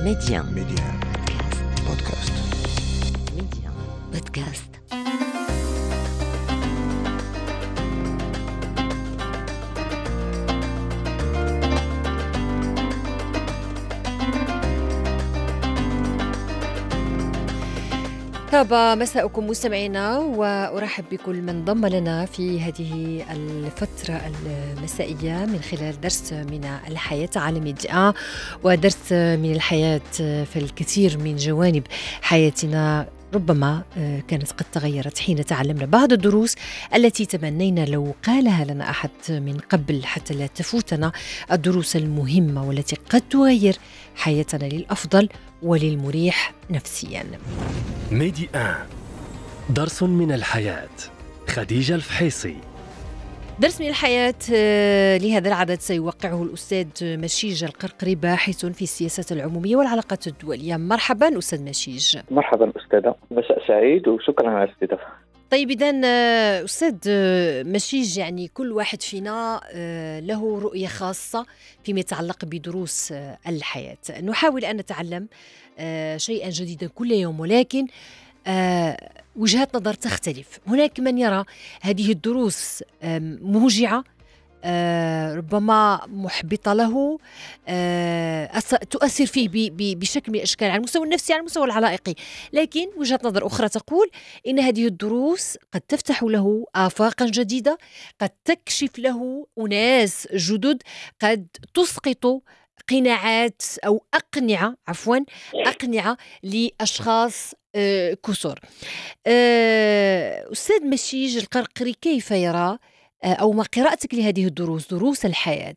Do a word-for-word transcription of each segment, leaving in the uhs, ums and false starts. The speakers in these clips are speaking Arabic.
ميديان ميديان بودكاست. ميديان بودكاست. طاب مساءكم مستمعينا، وأرحب بكل من انضم لنا في هذه الفترة المسائية من خلال درس من الحياة على ميديا، ودرس من الحياة في الكثير من جوانب حياتنا ربما كانت قد تغيرت حين تعلمنا بعض الدروس التي تمنينا لو قالها لنا أحد من قبل، حتى لا تفوتنا الدروس المهمة والتي قد تغير حياتنا للأفضل وللمريح نفسيا. ميدي آن، درس من الحياة. خديجة الفحيصي. درس من الحياة لهذا العدد سيوقعه الأستاذ مشيج القرقري، باحث في السياسات العمومية والعلاقات الدولية. مرحبا أستاذ مشيج. مرحبا أستاذة، مساء سعيد وشكرا على الاستضافة. طيب إذن أستاذ مشيج، يعني كل واحد فينا له رؤية خاصة فيما يتعلق بدروس الحياة. نحاول أن نتعلم شيئا جديدا كل يوم، ولكن وجهات نظر تختلف. هناك من يرى هذه الدروس موجعة، آه ربما محبطة له، آه تؤثر فيه بشكل من الأشكال على المستوى النفسي، على المستوى العلائقي. لكن وجهة نظر أخرى تقول إن هذه الدروس قد تفتح له آفاقا جديدة، قد تكشف له أناس جدد، قد تسقط قناعات أو أقنعة عفوا أقنعة لأشخاص آه كثر. آه أستاذ مشيج القرقري، كيف يرى أو ما قراءتك لهذه الدروس، دروس الحياة؟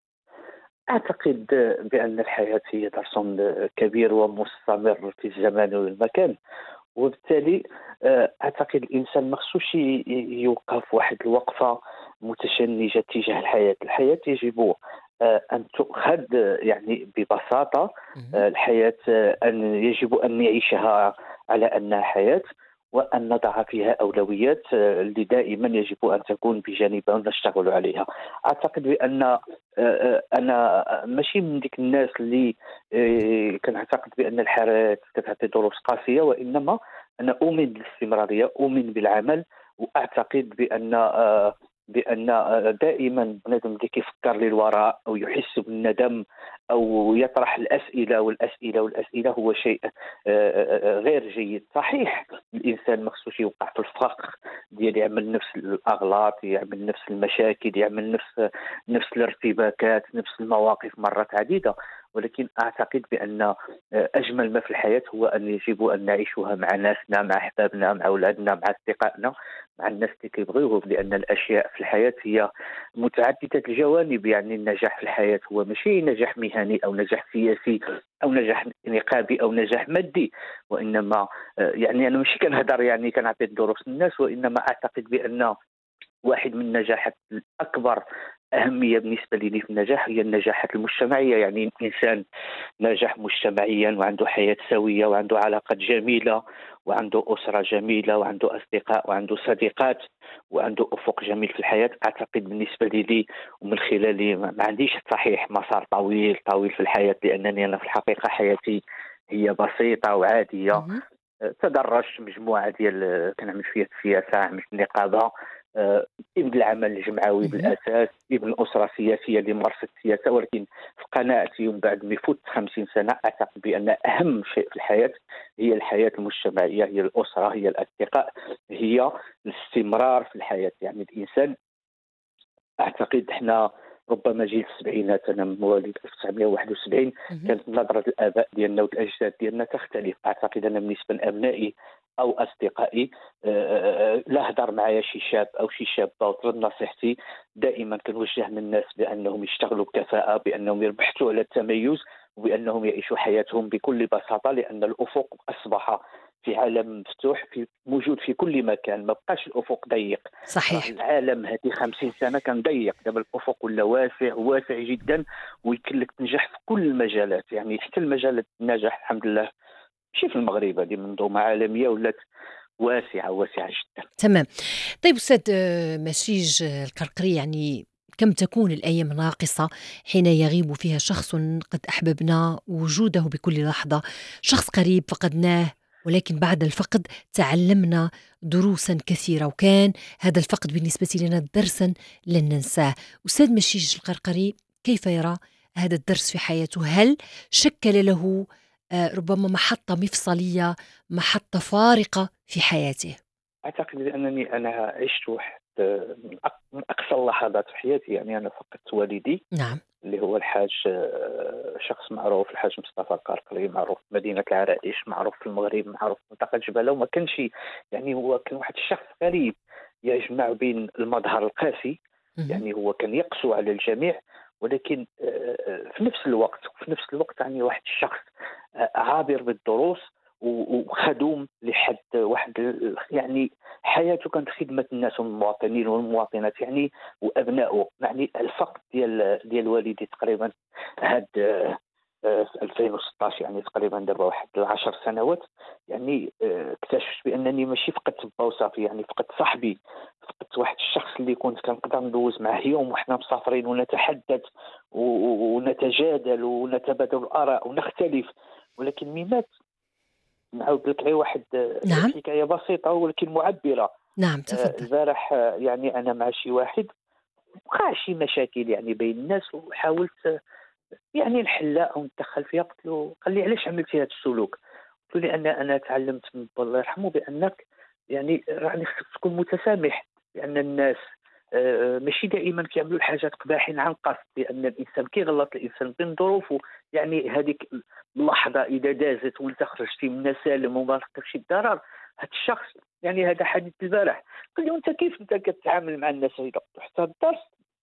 أعتقد بأن الحياة هي درس كبير ومستمر في الزمان والمكان، وبالتالي أعتقد الإنسان مخصوص يوقف واحد الوقفة متشنجة تجاه الحياة. الحياة يجب أن تؤخذ يعني ببساطة. الحياة أن يجب أن نعيشها على أنها حياة، وأن نضع فيها أولويات اللي دائما يجب أن تكون بجانبها ونشتغل عليها. أعتقد بأن أنا ماشي من ديك الناس اللي كنعتقد بأن الحياة كتعطي دروس قاسية، وإنما أنا أؤمن بالاستمرارية، أؤمن بالعمل، وأعتقد بأن بأن دائما بنادم اللي كيفكر للوراء أو يحس بالندم أو يطرح الأسئلة والأسئلة والأسئلة هو شيء غير جيد. صحيح الإنسان مخصوص يوقع في الفخ ديال يعمل نفس الأغلاط، يعمل نفس المشاكل، يعمل نفس نفس الارتباكات، نفس المواقف مرات عديدة، ولكن أعتقد بأن أجمل ما في الحياة هو أن يجب أن نعيشها مع ناسنا، مع أحبابنا، مع أولادنا، مع أصدقائنا، مع الناس اللي كيبغيوهم، لأن الأشياء في الحياة هي متعددة الجوانب. يعني النجاح في الحياة هو ماشي نجاح مهني أو نجاح سياسي أو نجاح نقابي أو نجاح مادي، وإنما يعني أنا ماشي كنهضر يعني كنعطي دروس للناس، وإنما أعتقد بأن واحد من النجاحات الأكبر أهمية بالنسبة لي في النجاح هي النجاحات المجتمعية. يعني الإنسان ناجح مجتمعيا وعنده حياة سوية وعنده علاقات جميلة وعنده أسرة جميلة وعنده أصدقاء وعنده صديقات وعنده أفق جميل في الحياة. أعتقد بالنسبة لي ومن خلالي ما عنديش صحيح مسار طويل طويل في الحياة، لأنني أنا في الحقيقة حياتي هي بسيطة وعادية. تدرجت مجموعة ديال كنعمل فيها السياسة، عملت النقابة، آه، ابن العمل الجمعوي بالأساس، ابن الأسرة السياسية اللي مارست السياسة، ولكن في قناعتي ومن بعد ما يفوت خمسين سنة أعتقد بأن أهم شيء في الحياة هي الحياة المجتمعية، هي الأسرة، هي الأصدقاء، هي الاستمرار في الحياة. يعني الإنسان أعتقد إحنا ربما جيل السبعينات، أنا مواليد ألف وتسعمائة وواحد وسبعين، كانت نظرة الآباء ديالنا والأجداد ديالنا تختلف. أعتقد أنا بالنسبة لأبنائي أو أصدقائي أه لا هدر معايا شي شاب أو شي شابة وطلب نصيحتي، دائما كنوجه للناس بأنهم يشتغلوا بكفاءة، بأنهم يبحثوا على التميز، وبأنهم يعيشوا حياتهم بكل بساطة، لأن الأفق أصبح في عالم مفتوح، في موجود في كل مكان، ما بقاش الأفق ضيق. صحيح. العالم هذه خمسين سنة كان ضيق، دابا الأفق ولا واسع واسع جدا، ويمكن لك تنجح في كل المجالات. يعني حتى المجالات النجاح الحمد لله ماشي في المغرب، هذه منظومة عالمية ولات واسعة واسعة جدا. تمام. طيب أستاذ مشيج القرقري، يعني كم تكون الأيام ناقصة حين يغيب فيها شخص قد أحببنا وجوده بكل لحظة، شخص قريب فقدناه، ولكن بعد الفقد تعلمنا دروسا كثيرة، وكان هذا الفقد بالنسبة لنا درسا لن ننساه. أستاذ مشيش القرقري، كيف يرى هذا الدرس في حياته؟ هل شكل له آه، ربما محطة مفصلية، محطة فارقة في حياته؟ اعتقد بانني انا عشت واحد آه، من أق- من اقصى اللحظات في حياتي. يعني انا فقدت والدي نعم. اللي هو الحاج، آه، شخص معروف، الحاج مصطفى القرقري، معروف في مدينة العرائش، معروف في المغرب، معروف في منطقة جبالة. وما كانش يعني هو كان واحد الشخص غريب يجمع بين المظهر القاسي، مهم. يعني هو كان يقسو على الجميع، ولكن آه، آه، في نفس الوقت في نفس الوقت يعني واحد الشخص آه، عابر بالدروس و- وخدوم لحد واحد ال- يعني حياته كانت خدمة الناس والمواطنين والمواطنات يعني وابنائه. يعني الفقد ديال ديال والدي تقريبا هاد آه، آه، في ألفين وستطاش، يعني تقريبا دابا واحد عشر سنوات. يعني آه، اكتشفت بانني ماشي فقدت با وصافي، يعني فقدت صاحبي، فقدت واحد الشخص اللي كنت كنقدر ندوز معاه يوم وحنا مسافرين ونتحدث و- و- ونتجادل ونتبادل الاراء ونختلف. ولكن مي مات، نعاود لك غير واحد آه، نعم. حكايه بسيطه ولكن معبره. نعم، آه، تفضل. البارح آه، يعني انا مع شي واحد وقع شي مشاكل يعني بين الناس، وحاولت آه، يعني نحلها او ندخل فيها. قلت له قال لي علاش عملتي هذا السلوك؟ قلت له لان انا تعلمت من با الله يرحمه بانك يعني راني خصك تكون متسامح، لان الناس آه، ماشي دائما كيعملوا الحاجات قباحين عن قصد، لان الانسان كيغلط، الانسان بين ظروفه. يعني هذيك اللحظه اذا دازت وانت خرجتي منها سالم وما لقيتش الضرر، هذا الشخص يعني هذا حديث البارح. قال لي وانت كيف انت كتعامل مع الناس هيدا؟ حتى الدرس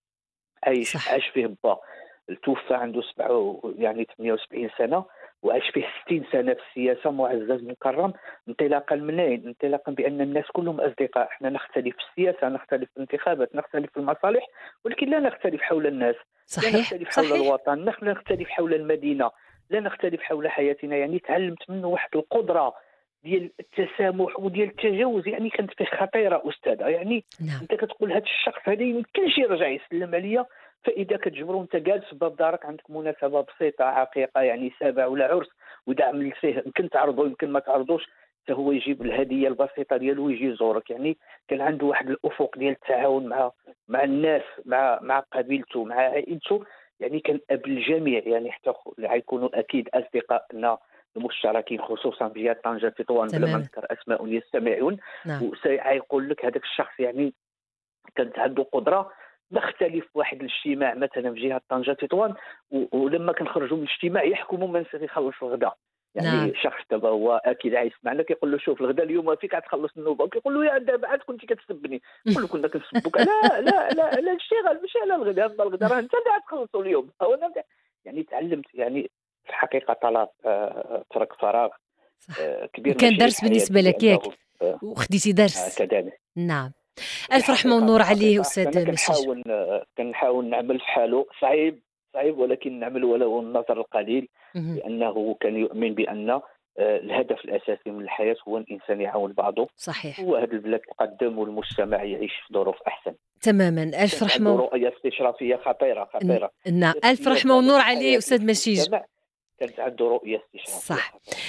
عايش صح. عاش فيه با، توفى عنده سبعة يعني ثمانية وسبعين سنه، وعاش فيه ستين سنه في السياسه معزز مكرم. انطلاقا من اين؟ انطلاقا بان الناس كلهم اصدقاء، احنا نختلف في السياسه، نختلف في الانتخابات، نختلف في المصالح، ولكن لا نختلف حول الناس، لا صحيح. نختلف حول صحيح. الوطن، نحن نختلف حول المدينه، لا نختلف حول حياتنا. يعني تعلمت منه واحد القدره ديال التسامح وديال التجاوز، يعني كانت فيه خطيره استاذه. يعني نعم. انت كتقول هذا الشخص هذا يمكنش يرجع يسلم عليا، فاذا كتجبر وانت جالس في باب دارك عندك مناسبه بسيطه عقيقه يعني سابع ولا عرس ودا عملت فيه، يمكن تعرضه يمكن ما تعرضوش، حتى هو يجيب الهديه البسيطه ديالو ويجي يزورك. يعني كان عنده واحد الافق ديال التعاون مع مع الناس، مع مع قبيلته، مع عائلته. يعني كان اب الجميع، يعني حتى غيكونوا اكيد اصدقائنا المشتركين خصوصا في جهه طنجه تطوان بلا ما تماما. نذكر اسماء يستمعون، نعم. وسيقول لك هذاك الشخص يعني كانت عنده قدره نختلف في واحد الاجتماع مثلا في جهه طنجه تطوان، و- ولما كنخرجوا من الاجتماع يحكموا من سيخلص الغداء. نعم. يعني شخص دابا هو اكيد عايش معنا كيقول له شوف الغداء اليوم فيك غتخلص النوبه، وكيقول له يا دابا عاد كنتي كتسبني. يقول له كنا كنسبوك، لا لا لا لا الشغل ماشي على الغداء، اما الغداء راه انت اللي غتخلصوا اليوم. هو أنا يعني تعلمت يعني في الحقيقه طلب آه، ترك فراغ صح. آه، كبير وكان ماشي درس في بالنسبة حياتي لك ياك، لانه آه، وخديتي درس. كذلك. نعم. ألف رحمة بالحقيقه والنور عليه بالحقيقه حتى انا أستاذ مشيش. كنحاول كنحاول نعمل في حاله، صعيب صعيب ولكن نعمل ولو النظر القليل، مهم. لانه كان يؤمن بان آه، الهدف الاساسي من الحياه هو الانسان يعاون بعضه، صحيح. هو هذا البلاد تقدم والمجتمع يعيش في ظروف احسن. تماما. ألف كانت عنده رحمة. رؤيه استشرافيه خطيره ن- خطيره. نعم، في ألف السياسه رحمة لا والنور في عليه الحياه لا أستاذ في مشيج. المجتمع، كانت عنده رؤيه استشرافيه صح. خطيره.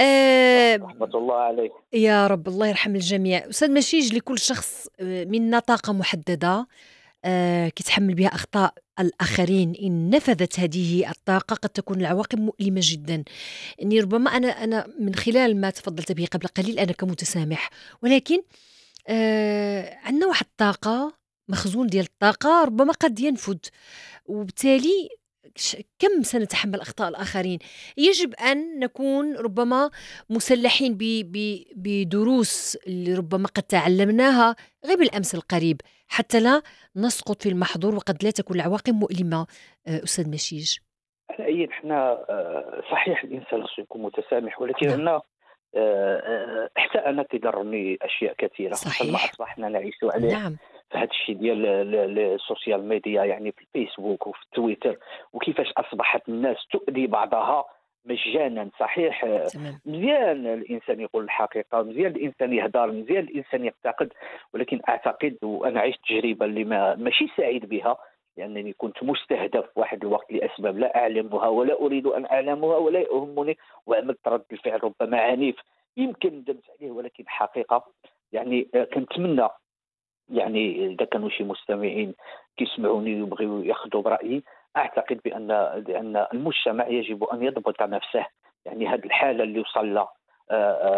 آه. رحمه الله عليه. يا رب الله يرحم الجميع. أستاذ مشيج، لكل شخص آه، منا طاقة محددة آه، كيتحمل بها أخطاء الآخرين. إن نفذت هذه الطاقة قد تكون العواقب مؤلمة جدا. إني ربما أنا أنا من خلال ما تفضلت به قبل قليل أنا كمتسامح، ولكن آه عندنا واحد الطاقة، مخزون ديال الطاقة ربما قد ينفد، وبالتالي ش- كم سنتحمل أخطاء الآخرين؟ يجب أن نكون ربما مسلحين ب- ب- بدروس اللي ربما قد تعلمناها غير بالأمس القريب، حتى لا نسقط في المحظور وقد لا تكون العواقب مؤلمة. آه، أستاذ مشيج. على اي احنا آه، صحيح الانسان خصو يكون متسامح، ولكن نعم. انا آه، آه، حتى انا كيضرني اشياء كثيره، خصوصا ما صحيح. اصبحنا نعيش عليه نعم. في هذا الشيء ديال ال- ال- السوشيال ميديا، يعني في الفيسبوك وفي التويتر، وكيفاش اصبحت الناس تؤذي بعضها مجانا. صحيح آه، تمام. مزيان الانسان يقول الحقيقه، مزيان الانسان يهدر، مزيان الانسان يعتقد، ولكن اعتقد وانا عشت تجربه اللي ما ماشي سعيد بها، لأنني كنت مستهدف في واحد الوقت لأسباب لا أعلمها ولا أريد أن أعلمها ولا يهمني، وعملت رد الفعل ربما عنيف يمكن ندمت عليه، ولكن حقيقة يعني آه، كنتمنى يعني إذا كانوا شي مستمعين كيسمعوني ويبغيو ياخذوا برأيي، أعتقد بأن بأن المجتمع يجب أن يضبط نفسه. يعني هذه الحالة اللي وصل لها آه،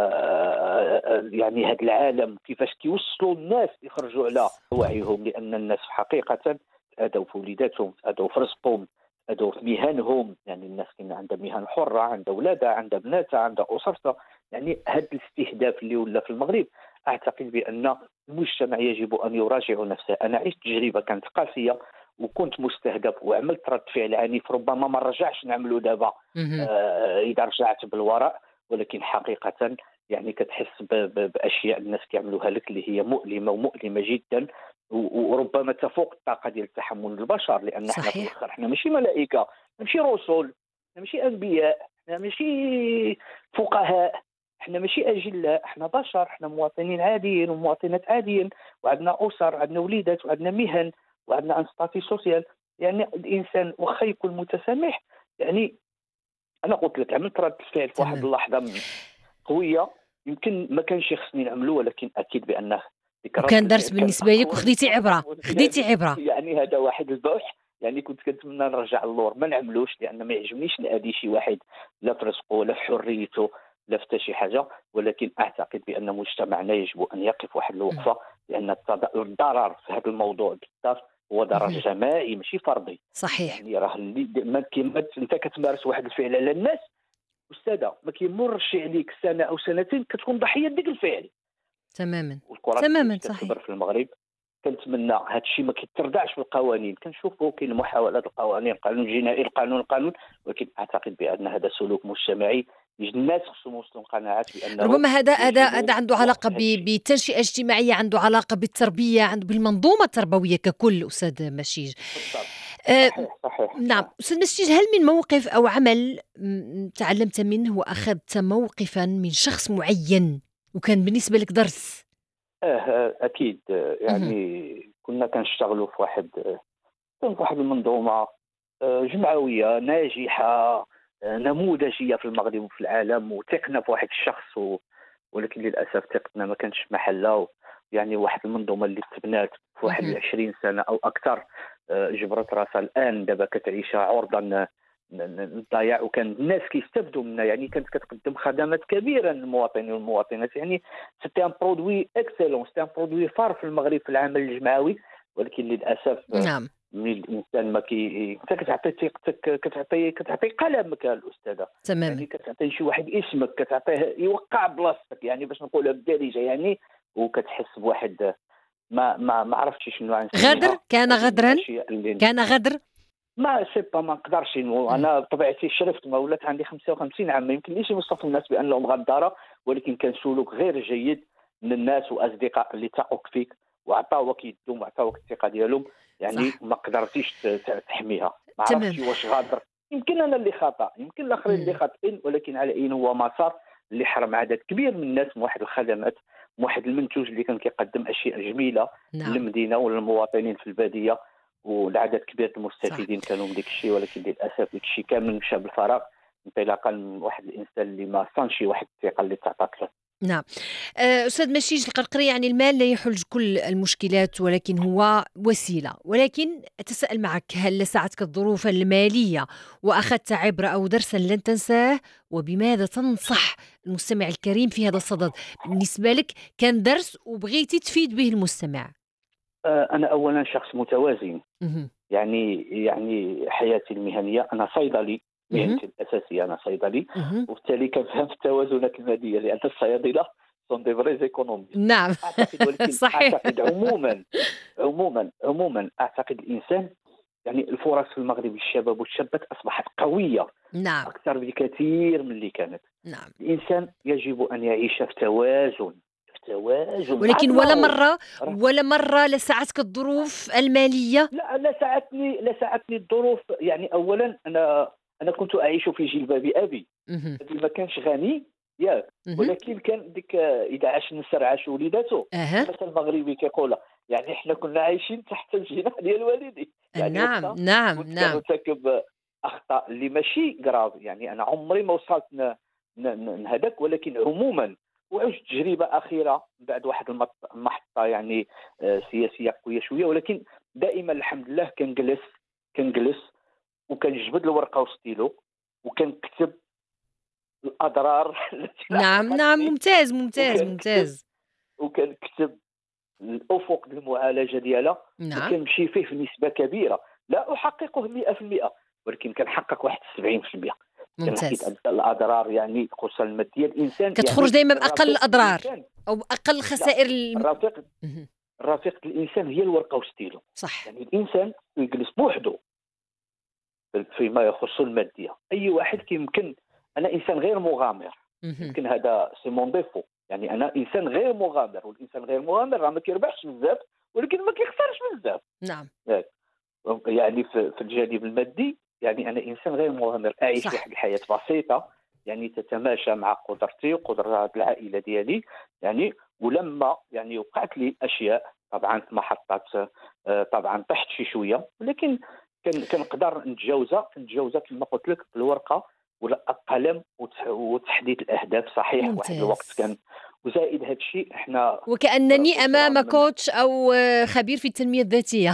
آه، آه، يعني هذا العالم كيفاش كيوصلوا الناس يخرجوا على وعيهم، لأن الناس حقيقة تأذوا في وليداتهم، تأذوا في رزقهم، تأذوا في مهنهم. يعني الناس كاين عندها مهن حرة، عندها أولادها، عندها بناتها، عندها أسرتها. يعني هذا الاستهداف اللي ولا في المغرب، أعتقد بأن المجتمع يجب أن يراجع نفسه. أنا عشت تجربة كانت قاسية وكنت مستهدف وعملت رد فعل عنيف، ربما ما نرجعش نعمله دابا مهم. آه، إذا رجعت بالوراء، ولكن حقيقة يعني كتحس ب- ب- بأشياء الناس كيعملوها لك اللي هي مؤلمة ومؤلمة جدا، و- وربما تفوق الطاقة ديال تحمل البشر، لأن احنا في صحيح. الآخر احنا ماشي ملائكة، ماشي رسل، احنا ماشي أنبياء، احنا ماشي فقهاء، احنا ماشي أجلاء، احنا بشر، احنا مواطنين عاديين ومواطنات عاديين، وعندنا أسر، عندنا وليدات، وعندنا مهن، وعندنا ان ستاتي سوسيال. يعني الإنسان واخا يكون متسامح، يعني انا قلت لك عملت رد فعل في واحد تمام. اللحظه م- قويه، يمكن ما كانش خصني نعمله، ولكن اكيد بانه ديك رد وكان درس الفعل كانت بالنسبة لك اقوى من وخديتي عبرة، التضامن. خديتي يعني عبرة. يعني هذا واحد البوح. يعني كنت كنتمنى نرجع اللور ما نعملوش، لان ما يعجبنيش نأذي شي واحد لا في رزقه ولا في حريته لا في حتى شي حاجه. ولكن اعتقد بان مجتمعنا يجب ان يقف واحد مم. الوقفه، لان التض- الضرر في هذا الموضوع بالذات هو ضرر مهم. جماعي ماشي فردي. صحيح. يعني راه اللي ما كيما انت كتمارس واحد الفعل على الناس أستاذة، ما كيمرش عليك سنة أو سنتين كتكون ضحية ديك الفعل. تماما. والكرة تماما كيفاش صحيح. كتكبر في المغرب. كنتمنى هذا الشيء ما كيتردعش في القوانين، كنشوفوا كاين محاولات القوانين، القانون الجنائي، القانون القانون ولكن اعتقد بان هذا سلوك مجتمعي. الناس خصهم يوصلوا لقناعات بانه ربما هذا هذا يجب هذا عنده وقف علاقة هذا ب- الشيء. بتنشئة اجتماعية، عنده علاقة بالتربية، عنده بالمنظومة التربوية ككل. أستاذ مشيج، بالضبط. أه صحيح صحيح نعم. صح. أستاذ مشيج، هل من موقف أو عمل م- تعلمت منه وأخذت موقفا من شخص معين وكان بالنسبة لك درس؟ اه آه، اكيد آه، مهم. يعني كنا كنشتغلوا في واحد آه، كان في واحد المنظومه آه، جمعويه ناجحه آه، نموذجيه في المغرب وفي العالم، وثقنا في واحد الشخص و... ولكن للاسف ثقتنا ما كانش محلها. يعني واحد المنظومه اللي تبنات في واحد مهم. عشرين سنه او اكثر آه، جبرت راسها الان دابا كتعيشها عرضه ن- ن- ن- للضياع، وكان الناس كيستافدوا منها. يعني كانت كتقدم خدمات كبيره للمواطنين والمواطنات. يعني سيتي ان برودوي اكسيلون، سيتي ان برودوي فار في المغرب في العمل الجمعوي. ولكن للاسف آه، نعم. من الانسان ما كي انت كتعطي ثقتك، كتعطي كتعطي قلمك الاستاذه. تماما. يعني كتعطي شي واحد اسمك، كتعطيه يوقع بلاصتك، يعني باش نقولها بالدارجه. يعني وكتحس بواحد ما ما ما عرفتش شنو غدر، غنسميها. كان هذه من غدرا، الاشياء اللي كان غدر. ما سي با ما نقدرش نقول. مم. انا بطبيعتي شرفت، ما ولات عندي خمسة وخمسين عام، ما يمكنليش نوصف الناس بانهم غداره، ولكن كان سلوك غير جيد من الناس واصدقاء اللي ثقوا فيك وعطاوك يدهم وعطاوك الثقه ديالهم. يعني صح. ما قدرتيش ت- ت- تحميها. ما تمام. عرفتش واش غادر، يمكن انا اللي خطا، يمكن الاخرين اللي مم. خاطئين، ولكن على اي هو مسار اللي حرم عدد كبير من الناس من واحد الخدمات، من واحد المنتوج اللي كان كيقدم اشياء جميله نعم. للمدينه وللمواطنين في الباديه، والعدد كبير صح. المستفيدين كانوا من ديك الشيء. ولكن للاسف ديك الشيء كامل مشى بالفراغ انطلاقا من واحد الانسان اللي ما صانش واحد الثقه اللي تعطات له. نعم. آه، أستاذ مشيج القرقري، يعني المال لا يحل كل المشكلات ولكن هو وسيلة. ولكن أتساءل معك، هل لسعتك الظروف المالية وأخذت عبرة أو درسا لن تنساه؟ وبماذا تنصح المستمع الكريم في هذا الصدد؟ بالنسبة لك كان درس وبغيتي تفيد به المستمع. آه، انا اولا شخص متوازن. مهم. يعني يعني حياتي المهنيه انا صيدلي، مهم. مهنتي الاساسيه انا صيدلي، مهم. وبالتالي كنفهم في التوازنات الماليه، لان الصيادله سون دي فريز ايكونوميست نعم. اعتقد. ولكن صحيح. اعتقد عموما عموما عموما اعتقد الانسان، يعني الفرص في المغرب للشباب والشابات اصبحت قويه نعم. اكثر بكثير من اللي كانت. نعم. الانسان يجب ان يعيش في توازن، في توازن مع ولكن ولا دماغه. مرة راه ولا مرة لسعتك الظروف المالية؟ لا لا ساعدتني لا ساعدتني الظروف. يعني اولا انا انا كنت اعيش في جلباب ابي. مهم. ابي ما كانش غني ياك، مهم. ولكن كان ديك اذا عاش النسر عاش وليداته. أها. المثل المغربي كيقول يعني احنا كنا عايشين تحت الجناح ديال والدي. يعني نعم واخا نعم كنت نعم كنرتكب اخطاء اللي ماشي كراف، يعني انا عمري ما وصلت ن- ن- ن- نهدك، ولكن عموما وعشت تجربه اخيره بعد واحد المط- المحطه يعني آه، سياسيه قويه شويه، ولكن دائما الحمد لله كنجلس كنجلس وكنجبد الورقه وستيلو وكنكتب الاضرار التي نعم نعم لاحقتني، ممتاز ممتاز وكنكتب ممتاز. وكنكتب الافق ديال المعالجه ديالها، نعم وكنمشي فيه في نسبه كبيره، لا احققه مئة في المئة، ولكن كنحقق واحد سبعين في المئة. ممتاز. كنحيد الاضرار يعني خصوصا الماديه. الانسان كتخرج يعني دائما بأقل الرفيق الأضرار الانسان، أو أقل لا خسائر الم... الرفيق مهم. الرفيق الانسان هي الورقه وستيلو. صح. يعني الانسان يجلس بوحده فيما يخص الماديه. اي واحد كيمكن، انا انسان غير مغامر، مهم. يمكن هذا سي مون ديفو، يعني انا انسان غير مغامر، والانسان غير مغامر راه ما كيربحش بزاف ولكن ما كيخسرش بزاف. نعم ياك. يعني في في الجانب المادي يعني انا انسان غير مغامر، اعيش صح. واحد الحياه بسيطه يعني تتماشى مع قدرتي وقدرات العائله ديالي يعني. ولما يعني وقعت لي اشياء طبعا في محطات، آه، طبعا طحت شي شويه، ولكن كن كنقدر نتجاوزها نتجاوزها كما قلت لك بالورقه والقلم وتح- وتحديد الاهداف. صحيح واحد الوقت ممتاز. كان، وزائد هذا الشيء احنا وكأنني اسره أمام من، كوتش أو آه، خبير في التنمية الذاتية.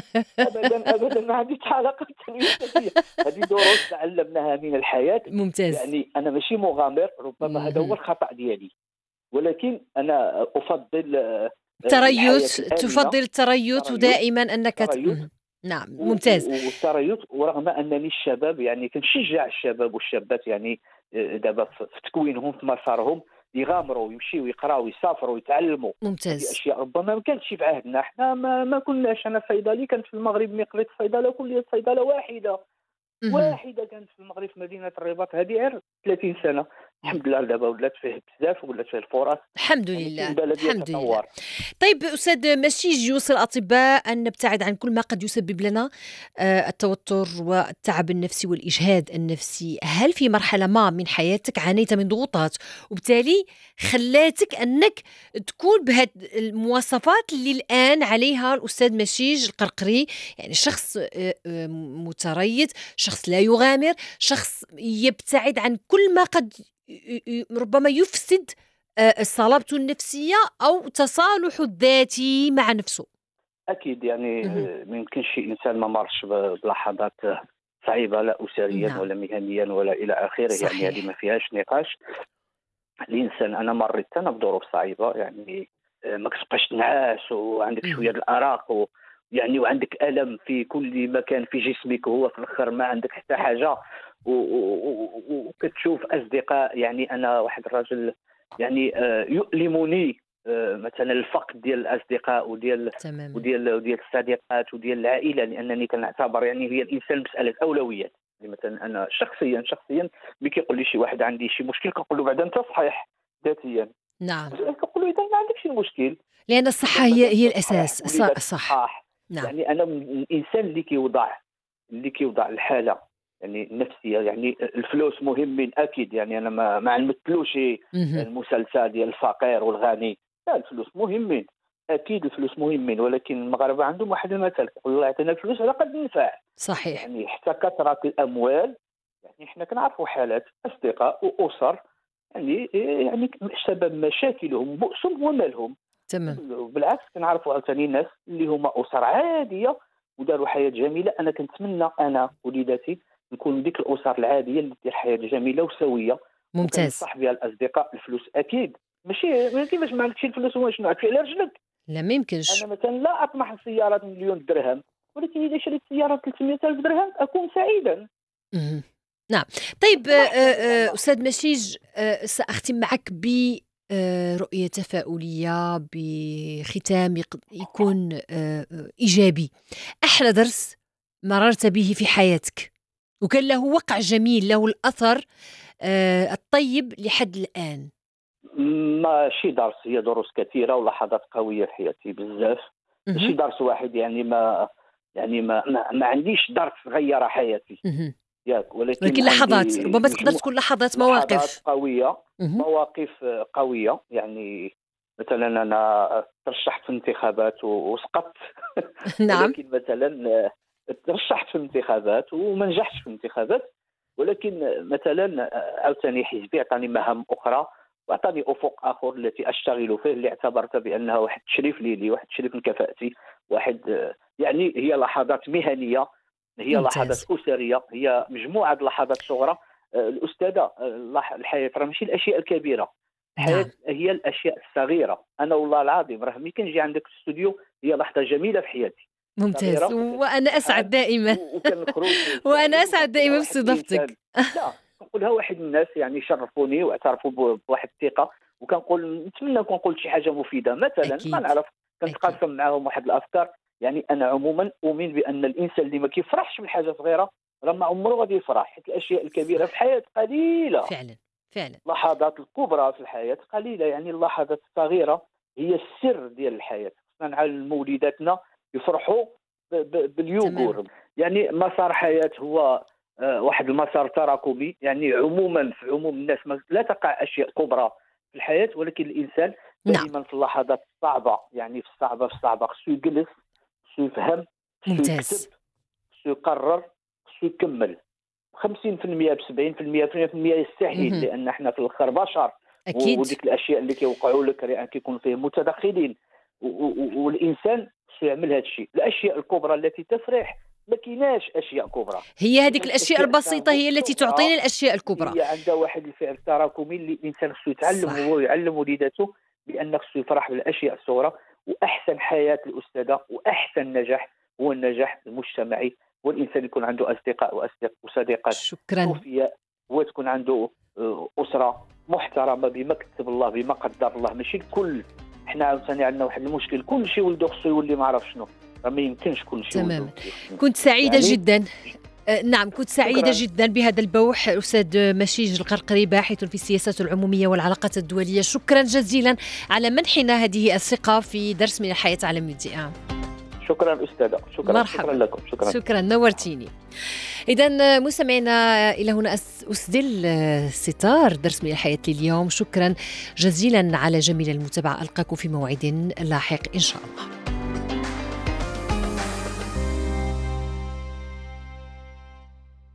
ابدا ابدا ما عنديش علاقه بالتنميه الذاتيه. هذه دروس تعلمناها من الحياه. ممتاز. يعني انا ماشي مغامر، ربما هذا هو مهم. الخطا ديالي، ولكن انا افضل آه، آه، الحياه التريث، الامنه. تفضل التريث التريث ودائما أنك ت... التريث مهم. نعم و- ممتاز. و- والتريث، ورغم انني الشباب يعني كنشجع الشباب والشابات يعني آه، دابا في في تكوينهم في مسارهم يغامروا يمشيوا يقراوا يسافروا يتعلموا. هذه ممتاز. اشياء ربما ما كانتش في عهدنا، احنا ما, ما كناش. انا صيدلي كانت في المغرب ملي قريت الصيدله كليه صيدله واحده مهم. واحده كانت في المغرب في مدينه الرباط، هذه غير ثلاثين سنه. الحمد لله دابا ولات فيه بزاف، ولات فيه الفرص، الحمد يعني كاين لله بلد الحمد لله. يتطور. طيب أستاذ مشيج، يوصي الأطباء أن نبتعد عن كل ما قد يسبب لنا آه، التوتر والتعب النفسي والإجهاد النفسي. هل في مرحلة ما من حياتك عانيت من ضغوطات وبالتالي خلاتك أنك تكون بهذه المواصفات اللي الآن عليها الأستاذ مشيج القرقري؟ يعني شخص آه، آه، متريث، شخص لا يغامر، شخص يبتعد عن كل ما قد ي- ي- ربما يفسد آه، صلابته النفسية أو تصالحه الذاتي مع نفسه. اكيد يعني مهم. آه، ما يمكنش شي انسان ما مرش ب- بلحظات آه، صعيبه، لا اسريا نعم ولا مهنيا ولا الى اخره، يعني هذه ما صحيح. فيهاش نقاش. الانسان انا مريت انا بظروف صعيبه يعني آه، ما كتبقاش تنعس وعندك شويه مهم. د الارق و يعني وعندك الم في كل مكان في جسمك، وهو في الاخر ما عندك حتى حاجه، و- و- و- وكتشوف اصدقاء. يعني انا واحد الرجل يعني آه، يؤلمني آه، مثلا الفقد ديال الاصدقاء وديال تماما. وديال وديال الصديقات وديال العائله، لانني كنعتبر يعني هي الانسان مساله اولويات. يعني مثلا انا شخصيا شخصيا ملي كيقول لي شي واحد عندي شي مشكل كنقول له بعدا انت صحيح ذاتيا، نعم كنقول له اذا ما عندكش المشكل، لأن اذا الصحة هي مادام هي انت صحيح الأساس. صح, وليدات صح. صحاح. نعم يعني انا من الانسان اللي كيوضع اللي كيوضع الحاله يعني النفسيه. يعني الفلوس مهمين اكيد، يعني انا ما ما نمثلوش مهم. المسلسل ديال الفقير والغني، لا الفلوس مهمين اكيد، الفلوس مهمين، ولكن المغاربه عندهم واحد المثل كيقول الله يعطينا الفلوس على قد النفع. صحيح. يعني حتى كثره الاموال، يعني احنا كنعرفوا حالات اصدقاء واسر يعني يعني سبب مشاكلهم بؤسهم ومالهم. تمام. بالعكس كنعرفوا عاوتاني ناس اللي هما اسر عاديه وداروا حياه جميله. انا كنتمنى انا وليداتي نكون ديك الاسر العاديه اللي دير حياه جميله وسويه، ممتاز. وكنصح بها الاصدقاء. الفلوس اكيد ماشي ما كيفاش ما عندكش الفلوس وشنو عاد على رجلك. لا ما يمكنش. انا مثلا لا اطمح لسياره مليون درهم، ولكن اذا شريت سياره ثلاثمئة ألف درهم اكون سعيدا. مهم. نعم. طيب آه، اطمح يعني آه، آه، زعما. أستاذ مشيج، آه، سأختم معك برؤية تفاؤلية بختام يق- يكون آه، آه، إيجابي. أحلى درس مررت به في حياتك وكان له وقع جميل، له الأثر آه، الطيب لحد الآن. ماشي درس، هي دروس كثيره ولحظات قويه في حياتي بزاف. ماشي مهم. درس واحد، يعني ما يعني ما ما, ما عنديش درس غير حياتي مهم. ياك، ولكن ولكن لحظات، عندي ربما تقدر مجموع تكون لحظات لحظات مواقف. قويه، مهم. مواقف قويه. يعني مثلا انا ترشحت في الانتخابات و- وسقطت نعم ولكن مثلا ترشحت في الانتخابات وما نجحتش في الانتخابات، ولكن مثلا عاوتاني حزبي عطاني مهام اخرى واعطاني افق اخر التي اشتغل فيه، اللي اعتبرت بانها واحد التشريف لي واحد التشريف من كفاءتي، واحد يعني هي لحظات مهنيه، هي ممتاز. لحظات اسريه، هي مجموعه لحظات صغرى. الاستاذه، الحياه راه ماشي الاشياء الكبيره، الحياه نعم. هي الاشياء الصغيره. انا والله العظيم راه ملي كنجي عندك في الاستوديو هي لحظه جميله في حياتي، ممتاز، صغيره وأنا أسعد دائما وكنخرج وأنا سعيد أسعد وكنقولها دائما واحد الانسان. باستضافتك. لا، كنقولها واحد الناس يعني شرفوني واعترفوا ب- بواحد الثقه، وكنقول نتمنى نكون قلت شي حاجه مفيده مثلا، ما أكيد نعرف، أكيد. كنتقاسم معاهم واحد الافكار. يعني انا عموما اؤمن بان الانسان اللي ما كيفرحش بحاجه صغيره راه ما عمره غادي يفرح، حيت الاشياء الكبيره في صح. الحياه قليله، فعلا فعلا. اللحظات الكبرى في الحياه قليله. يعني اللحظات الصغيره هي السر ديال الحياه. خصنا نعلم وليداتنا يفرحوا ب- ب- تمام. باليوغور. يعني مسار حياه هو آه، واحد المسار تراكمي. يعني عموما في عموم الناس ما- لا تقع اشياء كبرى في الحياه، ولكن الانسان نعم. دائما في اللحظات الصعبه، يعني في الصعبه في الصعبه خصو يجلس، خصو يفهم، خصو ممتاز. يكتب، خصو يقرر، خصو يكمل. خمسين بالمئة ب سبعين بالمئة ثمانين بالمئة يستحيل، مهم. لان احنا في الاخر بشر، أكيد. وديك الاشياء اللي كيوقعوا لك راه كيكون فيه متدخلين، و- و- والانسان خصو يعمل هذا الشيء. الاشياء الكبرى التي تفرح ما كايناش اشياء كبرى، هي هذيك كاينه الأشياء الاشياء البسيطة هي التي الصغرى تعطينا الأشياء الكبرى. هي عندها واحد الفعل تراكمي اللي الانسان خصو يتعلم، صح. هو يعلم وليداته بان خصو يفرح بالاشياء الصغرى. واحسن حياه الاستاذه واحسن نجاح هو النجاح المجتمعي، والانسان يكون عنده اصدقاء وأصدق- وصديقات شكرا. اوفياء، وتكون عنده آه، اسره محترمه بما كتب الله بما قدر الله. ماشي الكل، حنا عاوتاني عندنا واحد المشكل، كل شيء ولده خصو يولي ما عرف شنو، راه ما يمكنش كل شيء ولده تماما. يولي شنو. كنت سعيدة يعني جدا. آه، نعم، كنت سعيدة شكرا. جدا بهذا البوح أستاذ مشيج القرقري، باحث في السياسات العمومية والعلاقات الدولية. شكرا جزيلا على منحنا هذه الثقة في درس من الحياة على ميديا. شكرا استاذه، شكرا. مرحبا. شكرا لكم. شكرا. شكرا، نورتيني. إذا مستمعينا، إلى هنا أس- أسدل ستار درس من الحياة لليوم. شكرا جزيلا على جميل المتابعة. ألقاكم في موعد لاحق إن شاء الله.